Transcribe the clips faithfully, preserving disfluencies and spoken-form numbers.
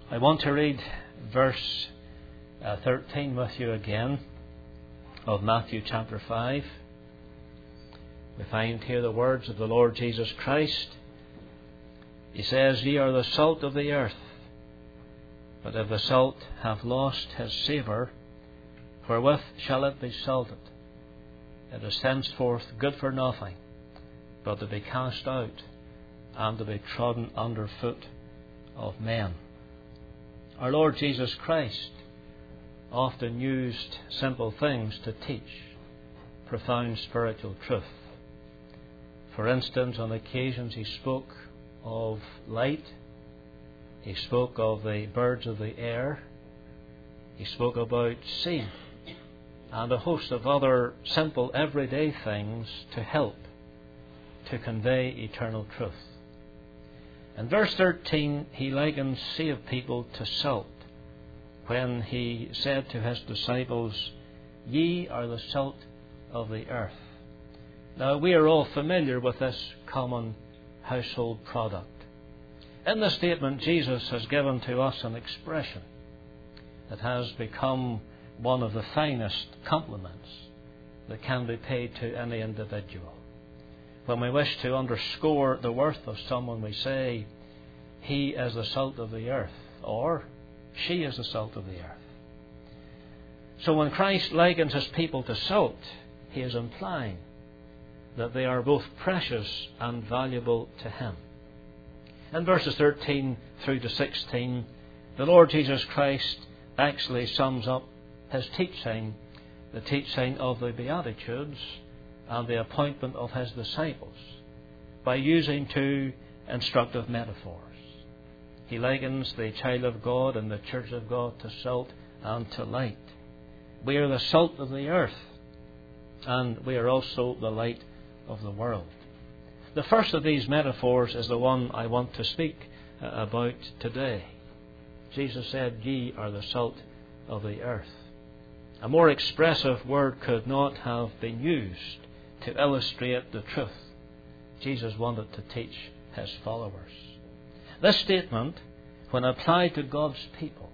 I want to read verse uh, thirteen with you again of Matthew chapter five. We find here the words of the Lord Jesus Christ. He says, "Ye are the salt of the earth, but if the salt have lost his savour, wherewith shall it be salted? It is henceforth good for nothing, but to be cast out, and to be trodden under foot of men." Our Lord Jesus Christ often used simple things to teach profound spiritual truth. For instance, on occasions he spoke of light, he spoke of the birds of the air, he spoke about seed, and a host of other simple everyday things to help to convey eternal truth. In verse thirteen, he likens saved people to salt when he said to his disciples, "Ye are the salt of the earth." Now, we are all familiar with this common household product. In the statement, Jesus has given to us an expression that has become one of the finest compliments that can be paid to any individual. When we wish to underscore the worth of someone, we say, "He is the salt of the earth," or "She is the salt of the earth." So when Christ likens his people to salt, he is implying that they are both precious and valuable to him. In verses thirteen through to sixteen, the Lord Jesus Christ actually sums up his teaching, the teaching of the Beatitudes and the appointment of his disciples, by using two instructive metaphors. He likens the child of God and the church of God to salt and to light. We are the salt of the earth, and we are also the light of the world. The first of these metaphors is the one I want to speak about today. Jesus said, "Ye are the salt of the earth." A more expressive word could not have been used to illustrate the truth Jesus wanted to teach his followers. This statement, when applied to God's people,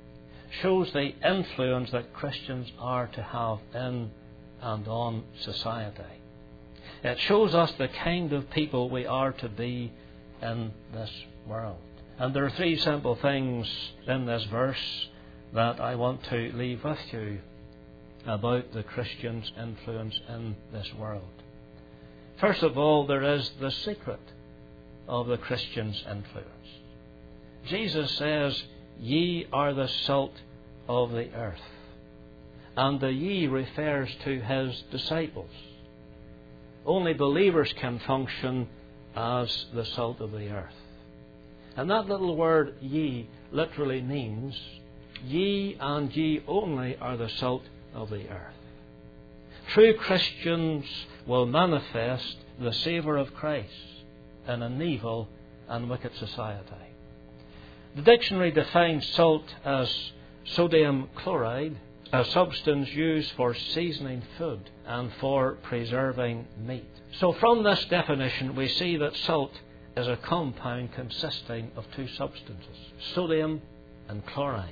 shows the influence that Christians are to have in and on society. It shows us the kind of people we are to be in this world. And there are three simple things in this verse that I want to leave with you about the Christian's influence in this world. First of all, there is the secret of the Christian's influence. Jesus says, "Ye are the salt of the earth." And the "ye" refers to his disciples. Only believers can function as the salt of the earth. And that little word "ye" literally means, ye and ye only are the salt of the earth. True Christians will manifest the savour of Christ in an evil and wicked society. The dictionary defines salt as sodium chloride, a substance used for seasoning food and for preserving meat. So from this definition we see that salt is a compound consisting of two substances, sodium and chloride.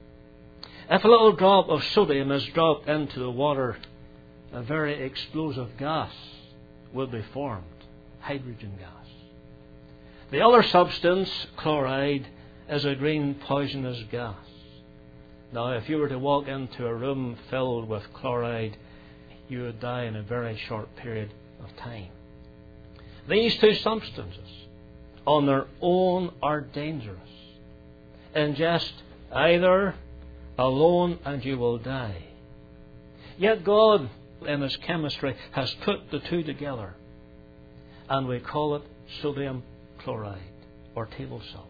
If a little drop of sodium is dropped into the water, a very explosive gas will be formed, hydrogen gas. The other substance, chloride, is a green poisonous gas. Now, if you were to walk into a room filled with chloride, you would die in a very short period of time. These two substances, on their own, are dangerous. Ingest either alone and you will die. Yet God, in his chemistry, has put the two together, and we call it sodium chloride, or table salt.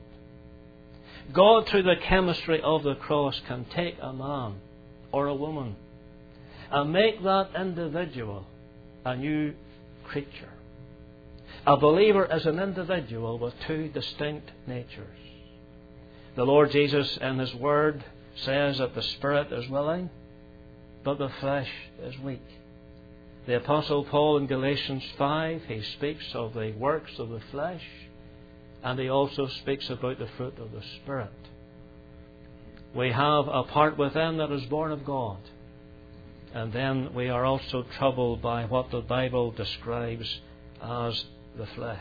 God, through the chemistry of the cross, can take a man or a woman and make that individual a new creature. A believer is an individual with two distinct natures. The Lord Jesus, in his word, says that the spirit is willing, but the flesh is weak. The Apostle Paul in Galatians five, he speaks of the works of the flesh, and he also speaks about the fruit of the Spirit. We have a part within that is born of God. And then we are also troubled by what the Bible describes as the flesh.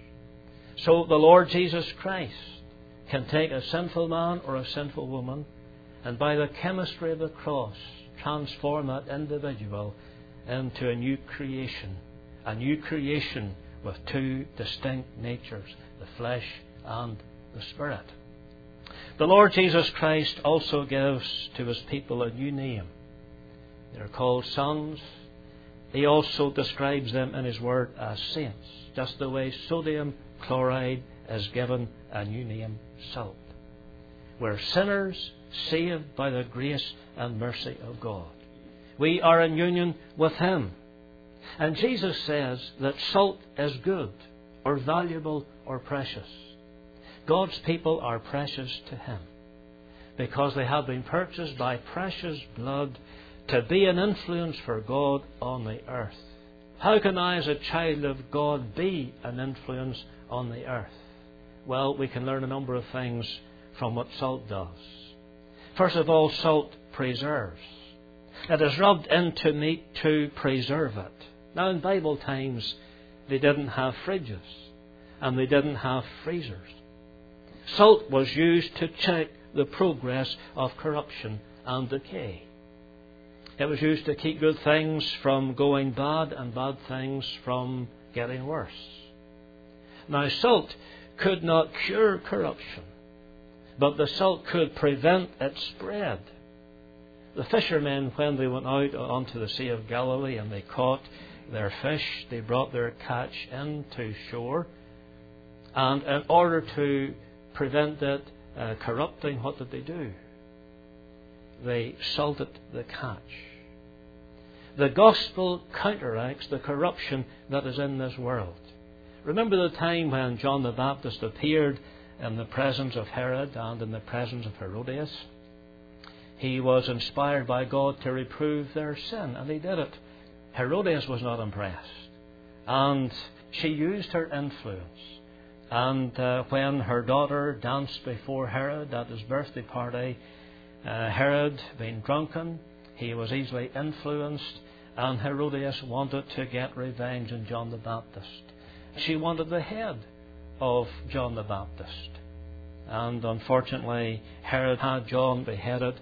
So the Lord Jesus Christ can take a sinful man or a sinful woman and by the chemistry of the cross transform that individual into a new creation. A new creation with two distinct natures, the flesh and the spirit. The Lord Jesus Christ also gives to His people a new name. They're called sons. He also describes them in His Word as saints, just the way sodium chloride is given a new name, salt. We're sinners saved by the grace and mercy of God. We are in union with Him. And Jesus says that salt is good or valuable or precious. God's people are precious to Him because they have been purchased by precious blood to be an influence for God on the earth. How can I, as a child of God, be an influence on the earth? Well, we can learn a number of things from what salt does. First of all, salt preserves. It is rubbed into meat to preserve it. Now, in Bible times, they didn't have fridges and they didn't have freezers. Salt was used to check the progress of corruption and decay. It was used to keep good things from going bad and bad things from getting worse. Now, salt could not cure corruption, but the salt could prevent its spread. The fishermen, when they went out onto the Sea of Galilee and they caught their fish, they brought their catch into shore, and in order to prevent it uh, corrupting, what did they do? They salted the catch. The gospel counteracts the corruption that is in this world. Remember the time when John the Baptist appeared in the presence of Herod and in the presence of Herodias? He was inspired by God to reprove their sin, and he did it. Herodias was not impressed, and she used her influence. And uh, when her daughter danced before Herod at his birthday party, uh, Herod, being drunken, he was easily influenced, and Herodias wanted to get revenge on John the Baptist. She wanted the head of John the Baptist. And unfortunately, Herod had John beheaded,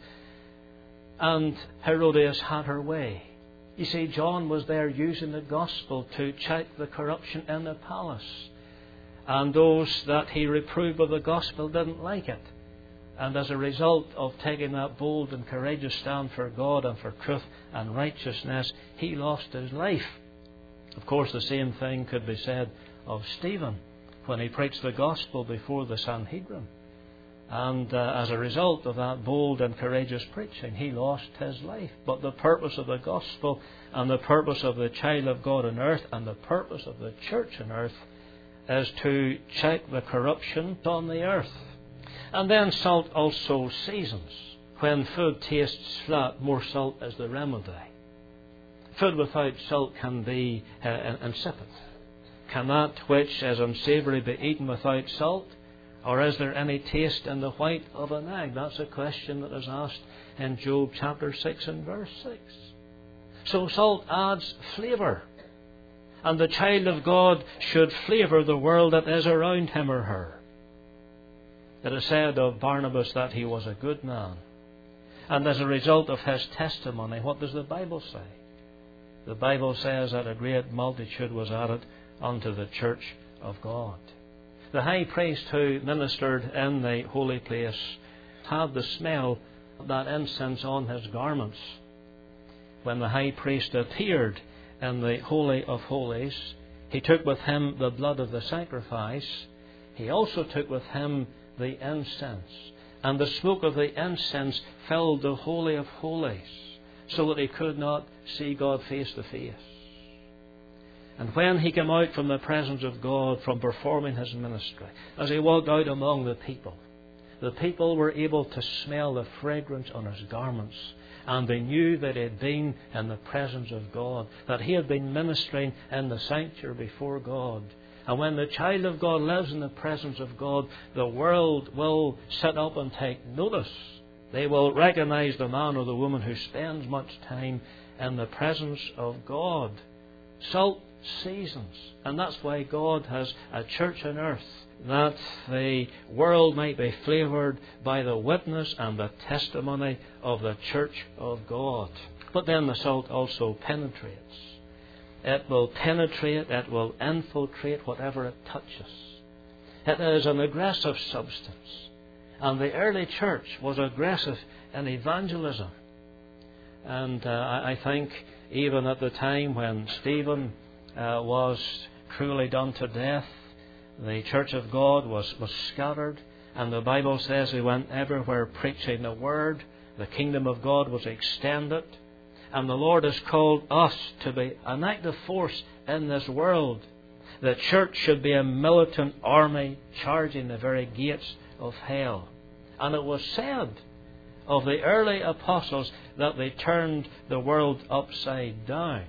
and Herodias had her way. You see, John was there using the gospel to check the corruption in the palace. And those that he reproved of the gospel didn't like it. And as a result of taking that bold and courageous stand for God and for truth and righteousness, he lost his life. Of course, the same thing could be said of Stephen when he preached the gospel before the Sanhedrin. And uh, as a result of that bold and courageous preaching, he lost his life. But the purpose of the gospel and the purpose of the child of God on earth and the purpose of the church on earth is to check the corruption on the earth. And then salt also seasons. When food tastes flat, more salt is the remedy. Food without salt can be uh, insipid. Can that which is unsavoury be eaten without salt? Or is there any taste in the white of an egg? That's a question that is asked in Job chapter six and verse six. So salt adds flavour. And the child of God should flavour the world that is around him or her. It is said of Barnabas that he was a good man. And as a result of his testimony, what does the Bible say? The Bible says that a great multitude was added unto the church of God. The high priest who ministered in the holy place had the smell of that incense on his garments. When the high priest appeared in the Holy of Holies, he took with him the blood of the sacrifice. He also took with him the incense. And the smoke of the incense filled the Holy of Holies, so that he could not see God face to face. And when he came out from the presence of God, from performing his ministry, as he walked out among the people, the people were able to smell the fragrance on his garments. And they knew that he had been in the presence of God, that he had been ministering in the sanctuary before God. And when the child of God lives in the presence of God, the world will sit up and take notice They will recognize the man or the woman who spends much time in the presence of God. Salt seasons. And that's why God has a church on earth, that the world might be flavoured by the witness and the testimony of the church of God. But then the salt also penetrates. It will penetrate, it will infiltrate whatever it touches. It is an aggressive substance. And the early church was aggressive in evangelism. And uh, I think even at the time when Stephen uh, was cruelly done to death, the church of God was, was scattered. And the Bible says he went everywhere preaching the word. The kingdom of God was extended. And the Lord has called us to be an active force in this world. The church should be a militant army charging the very gates of hell. And it was said of the early apostles that they turned the world upside down.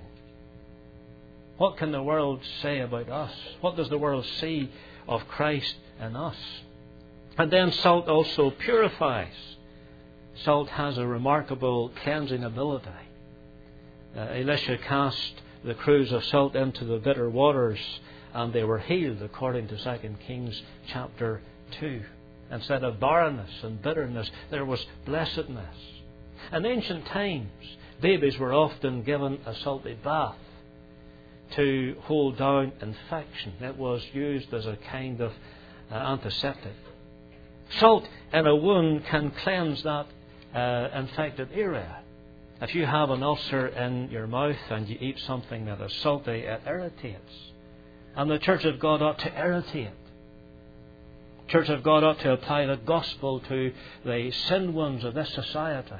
What can the world say about us? What does the world see of Christ in us? And then salt also purifies. Salt has a remarkable cleansing ability. Uh, Elisha cast the cruse of salt into the bitter waters, and they were healed, according to Second Kings chapter two. Instead of barrenness and bitterness, there was blessedness. In ancient times, babies were often given a salty bath to hold down infection. It was used as a kind of uh, antiseptic. Salt in a wound can cleanse that uh, infected area. If you have an ulcer in your mouth and you eat something that is salty, it irritates. And the Church of God ought to irritate. The Church of God ought to apply the gospel to the sin ones of this society.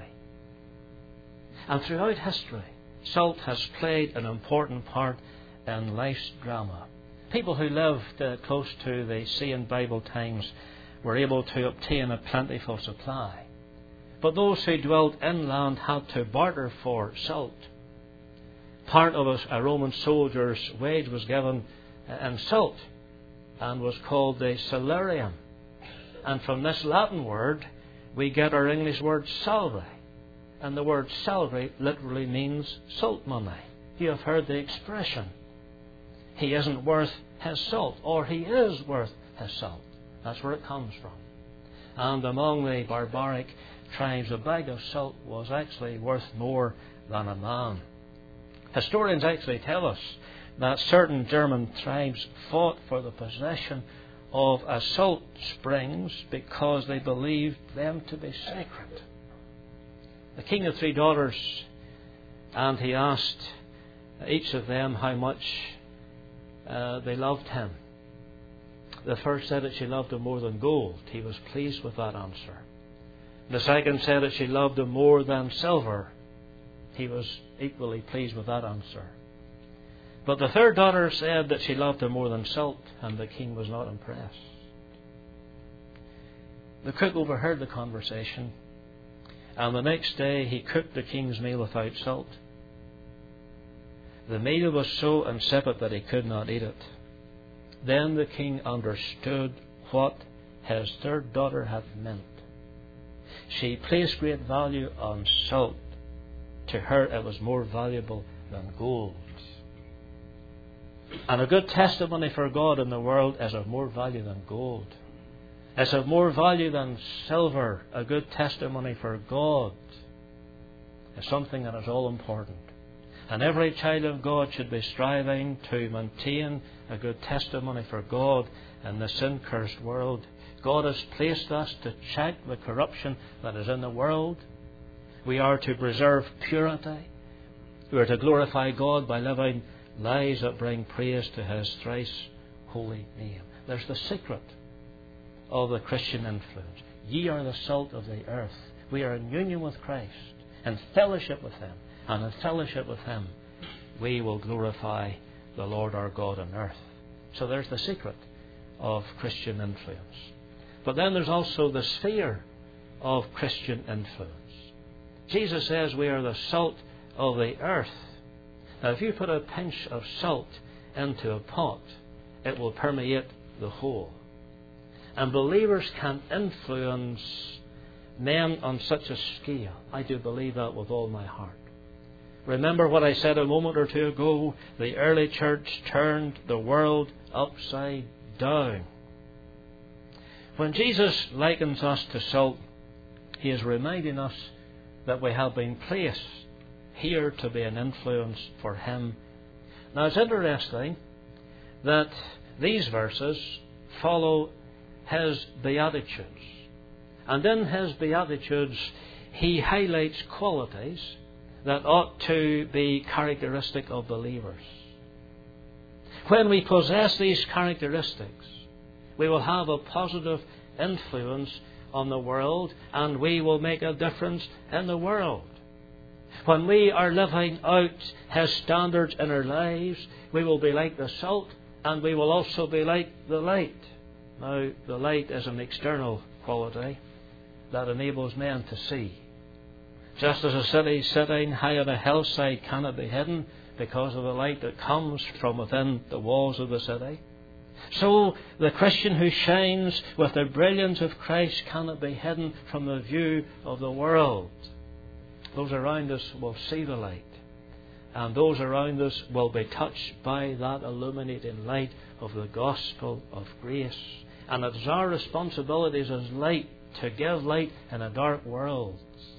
And throughout history, salt has played an important part in life's drama. People who lived uh, close to the sea in Bible times were able to obtain a plentiful supply. But those who dwelt inland had to barter for salt. Part of a Roman soldier's wage was given in salt and was called the salarium. And from this Latin word, we get our English word salary. And the word salary literally means salt money. You have heard the expression, he isn't worth his salt, or he is worth his salt. That's where it comes from. And among the barbaric tribes, a bag of salt was actually worth more than a man. Historians actually tell us that certain German tribes fought for the possession of a salt springs because they believed them to be sacred. The king had three daughters, and he asked each of them how much uh, they loved him. The first said that she loved him more than gold. He was pleased with that answer. The second said that she loved him more than silver. He was equally pleased with that answer. But the third daughter said that she loved him more than salt, and the king was not impressed. The cook overheard the conversation, and the next day he cooked the king's meal without salt. The meal was so insipid that he could not eat it. Then the king understood what his third daughter had meant. She placed great value on salt. To her it was more valuable than gold. And a good testimony for God in the world is of more value than gold. It's of more value than silver. A good testimony for God is something that is all important. And every child of God should be striving to maintain a good testimony for God in the sin-cursed world. God has placed us to check the corruption that is in the world. We are to preserve purity. We are to glorify God by living lives that bring praise to His thrice holy name. There's the secret of the Christian influence. Ye are the salt of the earth. We are in union with Christ, in fellowship with Him. And in fellowship with Him, we will glorify the Lord our God on earth. So there's the secret of Christian influence. But then there's also the sphere of Christian influence. Jesus says we are the salt of the earth. Now, if you put a pinch of salt into a pot, it will permeate the whole. And believers can influence men on such a scale. I do believe that with all my heart. Remember what I said a moment or two ago. The early church turned the world upside down. When Jesus likens us to salt, He is reminding us that we have been placed here to be an influence for Him. Now it's interesting that these verses follow His Beatitudes. And in His Beatitudes, He highlights qualities that ought to be characteristic of believers. When we possess these characteristics, we will have a positive influence on the world, and we will make a difference in the world. When we are living out His standards in our lives, we will be like the salt, and we will also be like the light. Now, the light is an external quality that enables men to see. Just as a city sitting high on a hillside cannot be hidden because of the light that comes from within the walls of the city, so the Christian who shines with the brilliance of Christ cannot be hidden from the view of the world. Those around us will see the light, and those around us will be touched by that illuminating light of the gospel of grace. And it is our responsibility as light to give light in a dark world.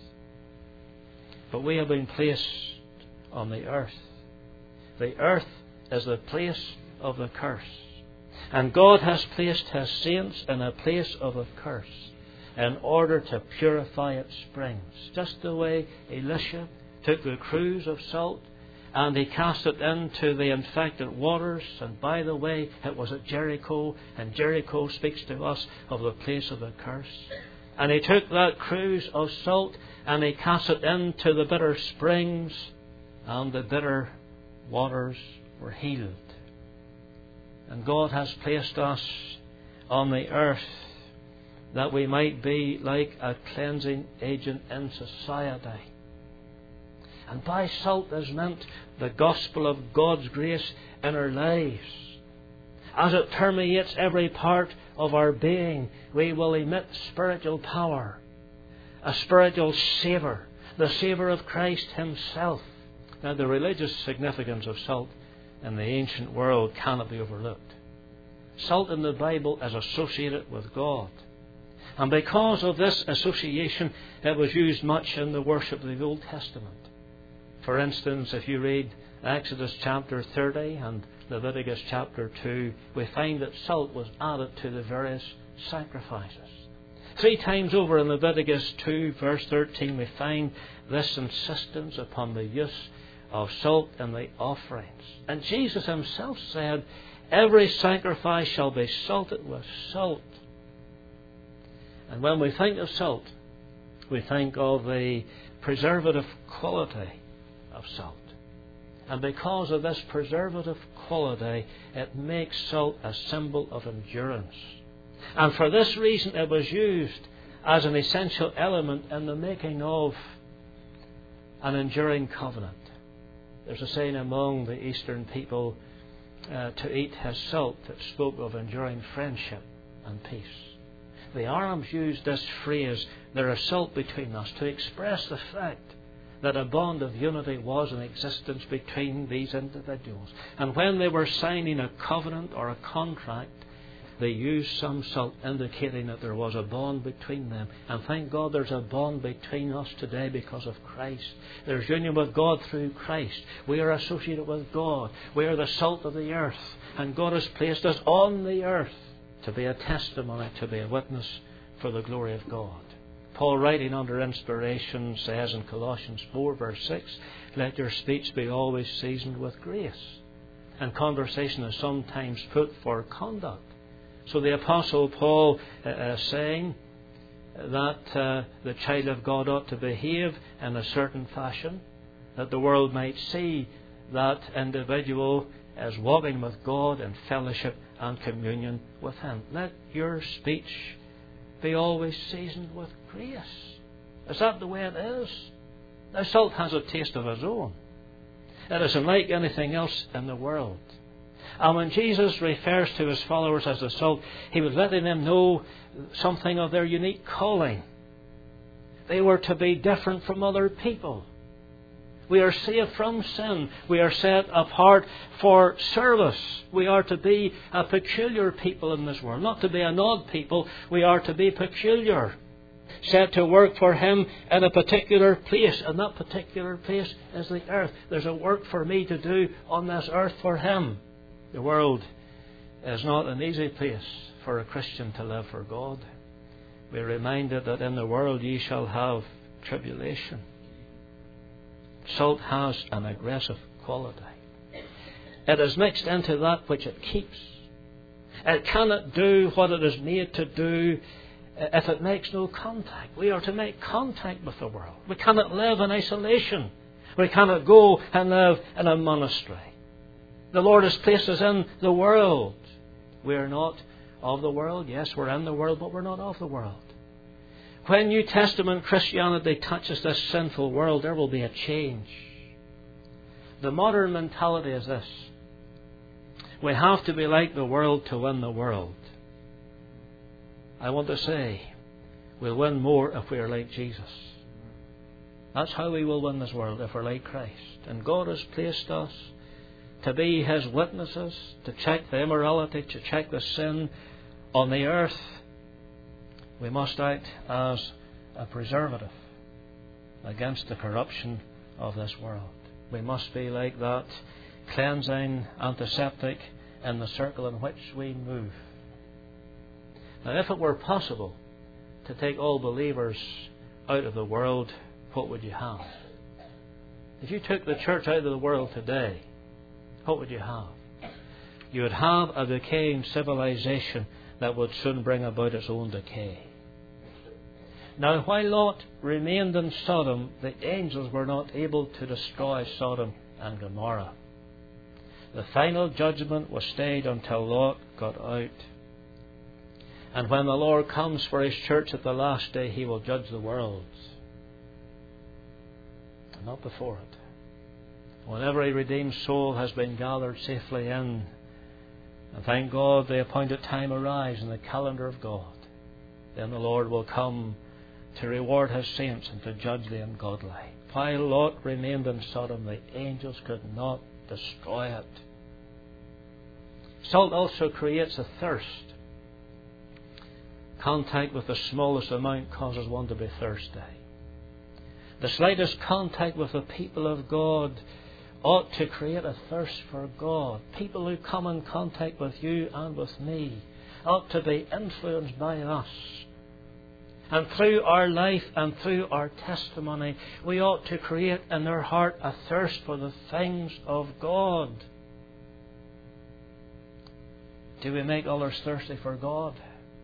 But we have been placed on the earth. The earth is the place of the curse. And God has placed His saints in a place of a curse in order to purify its springs. Just the way Elisha took the cruse of salt and he cast it into the infected waters. And by the way, it was at Jericho, and Jericho speaks to us of the place of the curse. And he took that cruse of salt and he cast it into the bitter springs, and the bitter waters were healed. And God has placed us on the earth that we might be like a cleansing agent in society. And by salt is meant the gospel of God's grace in our lives. As it permeates every part of our being, we will emit spiritual power, a spiritual savour, the savour of Christ Himself. Now, the religious significance of salt in the ancient world cannot be overlooked. Salt in the Bible is associated with God. And because of this association, it was used much in the worship of the Old Testament. For instance, if you read Exodus chapter thirty and Leviticus chapter two, we find that salt was added to the various sacrifices. Three times over in Leviticus two, verse thirteen, we find this insistence upon the use of salt in the offerings. And Jesus Himself said, "Every sacrifice shall be salted with salt." And when we think of salt, we think of the preservative quality of salt. And because of this preservative quality, it makes salt a symbol of endurance. And for this reason, it was used as an essential element in the making of an enduring covenant. There's a saying among the Eastern people, uh, to eat his salt, that spoke of enduring friendship and peace. The Arabs used this phrase, "there is salt between us," to express the fact that a bond of unity was in existence between these individuals. And when they were signing a covenant or a contract, they used some salt, indicating that there was a bond between them. And thank God there's a bond between us today because of Christ. There's union with God through Christ. We are associated with God. We are the salt of the earth. And God has placed us on the earth to be a testimony, to be a witness for the glory of God. Paul, writing under inspiration, says in Colossians four, verse six, "Let your speech be always seasoned with grace." And conversation is sometimes put for conduct. So the Apostle Paul uh, is saying that uh, the child of God ought to behave in a certain fashion, that the world might see that individual as walking with God in fellowship and communion with Him. Let your speech be always seasoned with grace. Is that the way it is? Now, salt has a taste of its own. It isn't like anything else in the world. And when Jesus refers to His followers as the salt, He was letting them know something of their unique calling. They were to be different from other people. We are saved from sin. We are set apart for service. We are to be a peculiar people in this world. Not to be an odd people. We are to be peculiar. Set to work for Him in a particular place. And that particular place is the earth. There's a work for me to do on this earth for Him. The world is not an easy place for a Christian to live for God. We're reminded that in the world ye shall have tribulation. Salt has an aggressive quality. It is mixed into that which it keeps. It cannot do what it is made to do if it makes no contact. We are to make contact with the world. We cannot live in isolation. We cannot go and live in a monastery. The Lord has placed us in the world. We are not of the world. Yes, we're in the world, but we're not of the world. When New Testament Christianity touches this sinful world, there will be a change. The modern mentality is this: we have to be like the world to win the world. I want to say, we'll win more if we are like Jesus. That's how we will win this world, if we're like Christ. And God has placed us to be His witnesses, to check the immorality, to check the sin on the earth. We must act as a preservative against the corruption of this world. We must be like that cleansing antiseptic in the circle in which we move. Now, if it were possible to take all believers out of the world, what would you have? If you took the church out of the world today, what would you have? You would have a decaying civilization that would soon bring about its own decay. Now, while Lot remained in Sodom, the angels were not able to destroy Sodom and Gomorrah. The final judgment was stayed until Lot got out. And when the Lord comes for His church at the last day, He will judge the world. And not before it. When every redeemed soul has been gathered safely in, and thank God the appointed time arrives in the calendar of God, then the Lord will come to reward His saints and to judge the ungodly. While Lot remained in Sodom, the angels could not destroy it. Salt also creates a thirst. Contact with the smallest amount causes one to be thirsty. The slightest contact with the people of God ought to create a thirst for God. People who come in contact with you and with me ought to be influenced by us. And through our life and through our testimony, we ought to create in their heart a thirst for the things of God. Do we make others thirsty for God?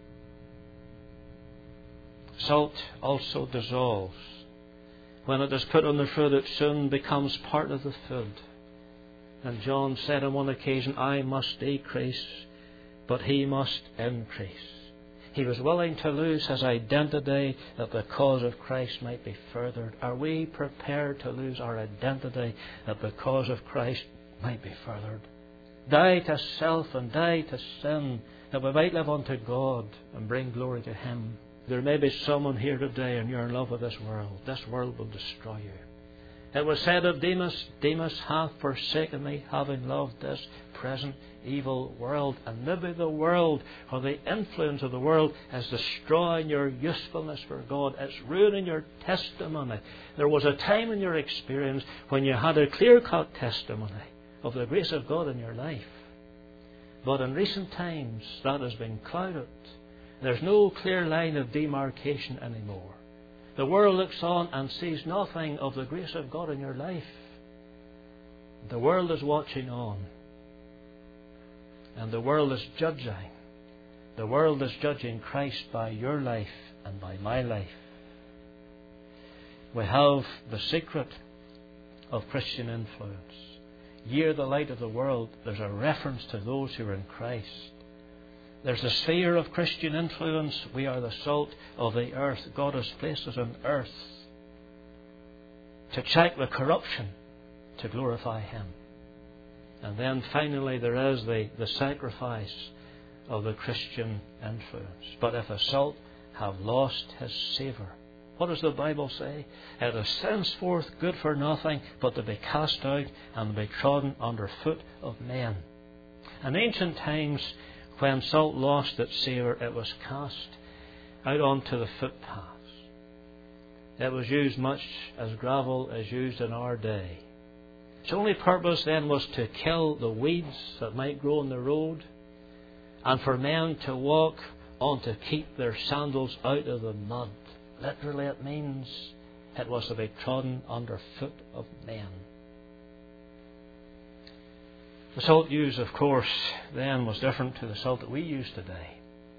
Salt also dissolves. When it is put on the food, it soon becomes part of the food. And John said on one occasion, I must decrease, but He must increase. He was willing to lose His identity that the cause of Christ might be furthered. Are we prepared to lose our identity that the cause of Christ might be furthered? Die to self and die to sin, that we might live unto God and bring glory to Him. There may be someone here today and you're in love with this world. This world will destroy you. It was said of Demas, Demas hath forsaken me, having loved this present evil world. And maybe the world, or the influence of the world, is destroying your usefulness for God. It's ruining your testimony. There was a time in your experience when you had a clear-cut testimony of the grace of God in your life. But in recent times, that has been clouded. There's no clear line of demarcation anymore. The world looks on and sees nothing of the grace of God in your life. The world is watching on. And the world is judging. The world is judging Christ by your life and by my life. We have the secret of Christian influence. Ye are the light of the world. There's a reference to those who are in Christ. There's the sphere of Christian influence. We are the salt of the earth. God has placed us on earth to check the corruption, to glorify Him. And then finally there is the, the sacrifice of the Christian influence. But if a salt have lost his savour, What does the Bible say? It is henceforth good for nothing but to be cast out and to be trodden under foot of men. In ancient times, when salt lost its savour, it was cast out onto the footpaths. It was used much as gravel is used in our day. Its only purpose then was to kill the weeds that might grow on the road, and for men to walk on to keep their sandals out of the mud. Literally it means it was to be trodden under foot of men. The salt used, of course, then was different to the salt that we use today.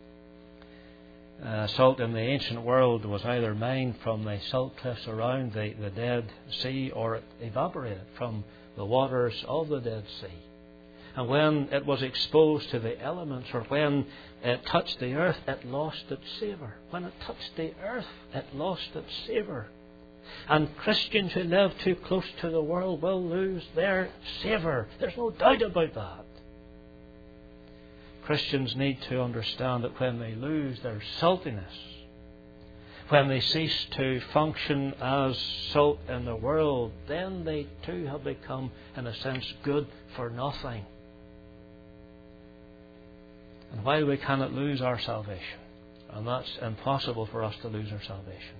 Uh, salt in the ancient world was either mined from the salt cliffs around the, the Dead Sea, or it evaporated from the waters of the Dead Sea. And when it was exposed to the elements, or when it touched the earth, it lost its savour. When it touched the earth, it lost its savour. And Christians who live too close to the world will lose their savour. There's no doubt about that. Christians need to understand that when they lose their saltiness, when they cease to function as salt in the world, then they too have become, in a sense, good for nothing. And while we cannot lose our salvation, and that's impossible for us to lose our salvation,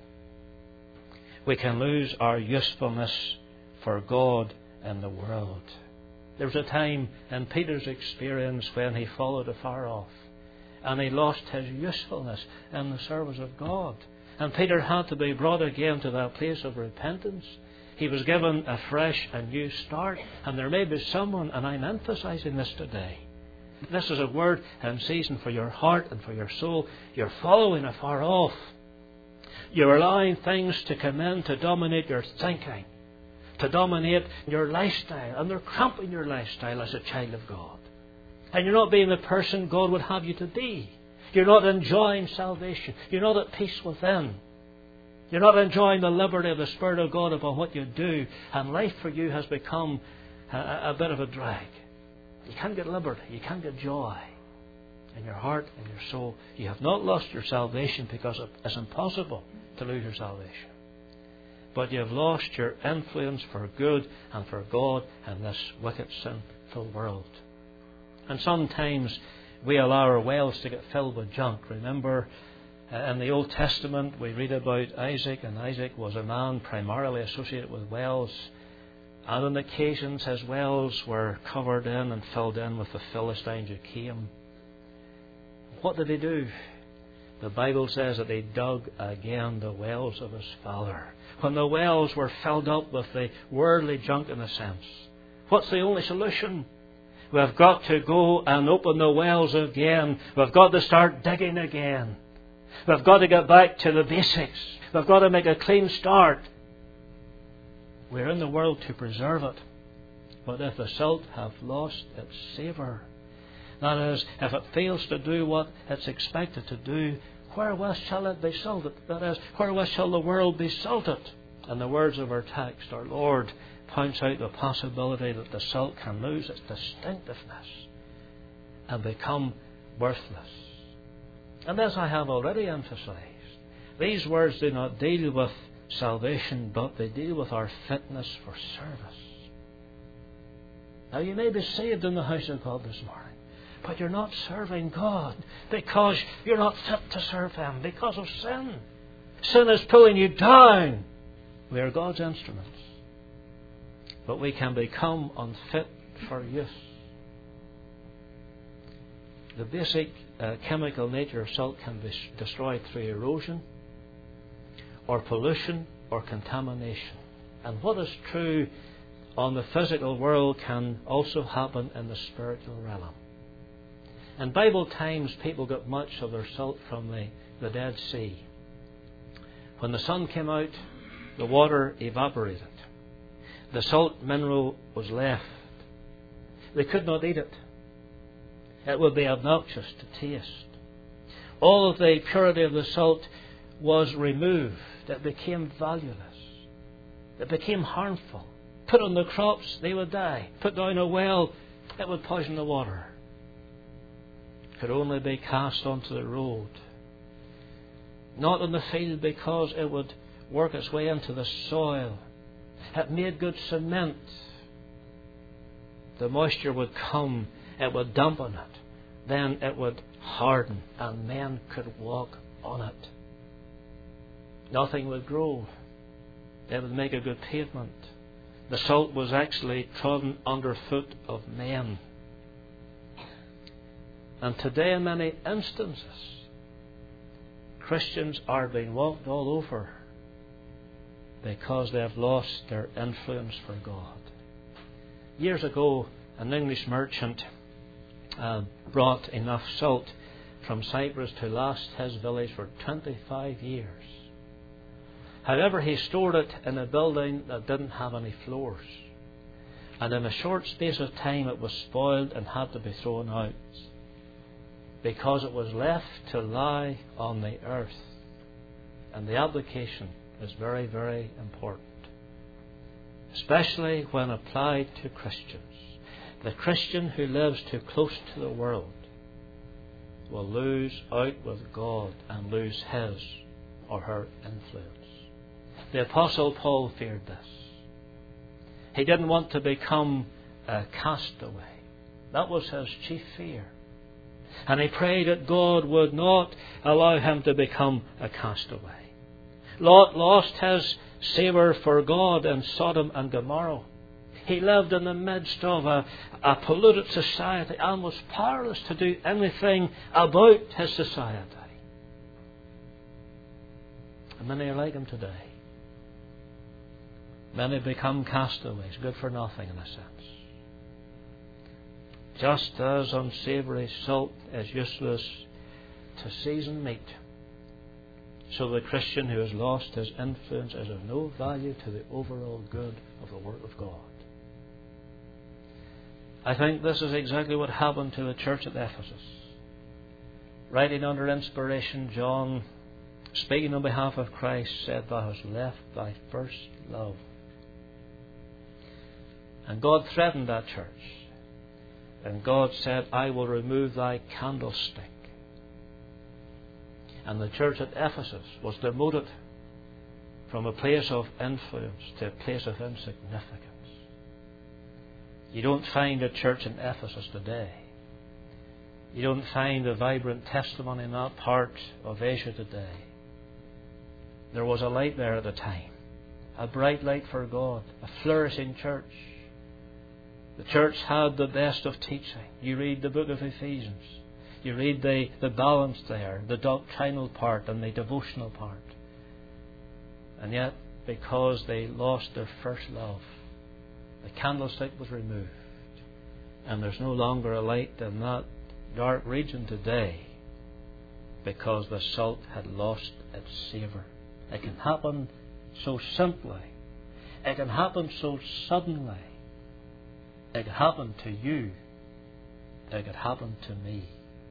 we can lose our usefulness for God in the world. There was a time in Peter's experience when he followed afar off, and he lost his usefulness in the service of God. And Peter had to be brought again to that place of repentance. He was given a fresh and new start. And there may be someone, and I'm emphasizing this today, this is a word in season for your heart and for your soul. You're following afar off. You're allowing things to come in to dominate your thinking, to dominate your lifestyle, and they're cramping your lifestyle as a child of God. And you're not being the person God would have you to be. You're not enjoying salvation. You're not at peace within. You're not enjoying the liberty of the Spirit of God upon what you do. And life for you has become a, a bit of a drag. You can't get liberty. You can't get joy in your heart and your soul. You have not lost your salvation, because it's impossible to lose your salvation. But you have lost your influence for good and for God in this wicked, sinful world. And sometimes we allow our wells to get filled with junk. Remember, uh, in the Old Testament we read about Isaac, and Isaac was a man primarily associated with wells. And on occasions his wells were covered in and filled in with the Philistines who came. What did he do? The Bible says that he dug again the wells of his father. When the wells were filled up with the worldly junk, in a sense, what's the only solution? We've got to go and open the wells again. We've got to start digging again. We've got to get back to the basics. We've got to make a clean start. We're in the world to preserve it. But if the salt have lost its savour, that is, if it fails to do what it's expected to do, wherewith shall it be salted? That is, wherewith shall the world be salted? In the words of our text, our Lord points out the possibility that the salt can lose its distinctiveness and become worthless. And as I have already emphasized, these words do not deal with salvation, but they deal with our fitness for service. Now, you may be saved in the house of God this morning, but you're not serving God because you're not fit to serve Him because of sin. Sin is pulling you down. We are God's instruments. But we can become unfit for use. The basic uh, chemical nature of salt can be destroyed through erosion, or pollution, or contamination. And what is true on the physical world can also happen in the spiritual realm. In Bible times, people got much of their salt from the, the Dead Sea. When the sun came out, the water evaporated. The salt mineral was left. They could not eat it. It would be obnoxious to taste. All of the purity of the salt was removed. It became valueless. It became harmful. Put on the crops, they would die. Put down a well, it would poison the water. It could only be cast onto the road. not in the field because it would work its way into the soil. It made good cement. The moisture would come, it would dampen it, then it would harden, and men could walk on it. Nothing would grow. It would make a good pavement. The salt was actually trodden underfoot of men. And today, in many instances, Christians are being walked all over because they have lost their influence for God. Years ago, an English merchant uh, brought enough salt from Cyprus to last his village for twenty-five years. However, he stored it in a building that didn't have any floors. And in a short space of time it was spoiled and had to be thrown out, because it was left to lie on the earth. And the application is very, very important, especially when applied to Christians. The Christian who lives too close to the world will lose out with God and lose his or her influence. The Apostle Paul feared this. He didn't want to become a castaway. That was his chief fear. And he prayed that God would not allow him to become a castaway. Lot lost his savour for God in Sodom and Gomorrah. He lived in the midst of a, a polluted society and was powerless to do anything about his society. And many are like him today. Many become castaways, good for nothing in a sense. Just as unsavoury salt is useless to season meat, so the Christian who has lost his influence is of no value to the overall good of the work of God. I think this is exactly what happened to the church at Ephesus. Writing under inspiration, John, speaking on behalf of Christ, said, "Thou hast left thy first love." And God threatened that church. And God said, "I will remove thy candlestick." And the church at Ephesus was demoted from a place of influence to a place of insignificance. You don't find a church in Ephesus today. You don't find a vibrant testimony in that part of Asia today. There was a light there at the time, a bright light for God, a flourishing church. The church had the best of teaching. You read the book of Ephesians. You read the, the balance there, the doctrinal part and the devotional part. And yet, because they lost their first love, the candlestick was removed. And there's no longer a light in that dark region today, because the salt had lost its savour. It can happen so simply. It can happen so suddenly. It could happen to you. It could happen to me.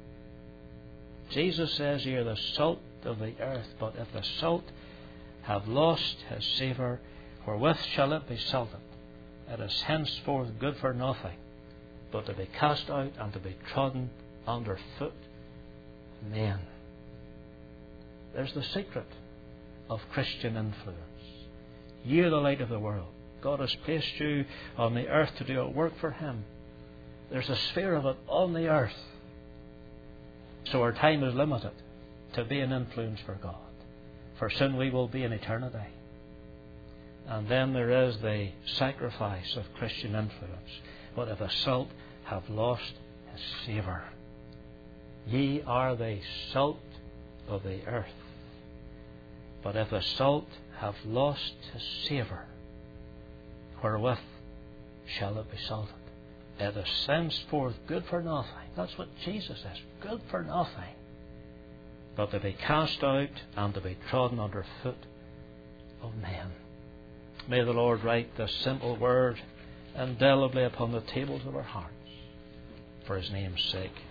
Jesus says here, the salt of the earth. But if the salt have lost his savour, wherewith shall it be salted? It is henceforth good for nothing, but to be cast out and to be trodden under foot of men. There's the secret of Christian influence. You are the light of the world. God has placed you on the earth to do a work for him. There's a sphere of it on the earth. So our time is limited to be an influence for God. For soon we will be in eternity. And then there is the sacrifice of Christian influence. But if the salt have lost his savour, ye are the salt of the earth. But if the salt have lost his savour, wherewith shall it be salted? It is henceforth good for nothing. That's what Jesus says, good for nothing, but to be cast out and to be trodden under foot of men. May the Lord write this simple word indelibly upon the tables of our hearts, for his name's sake.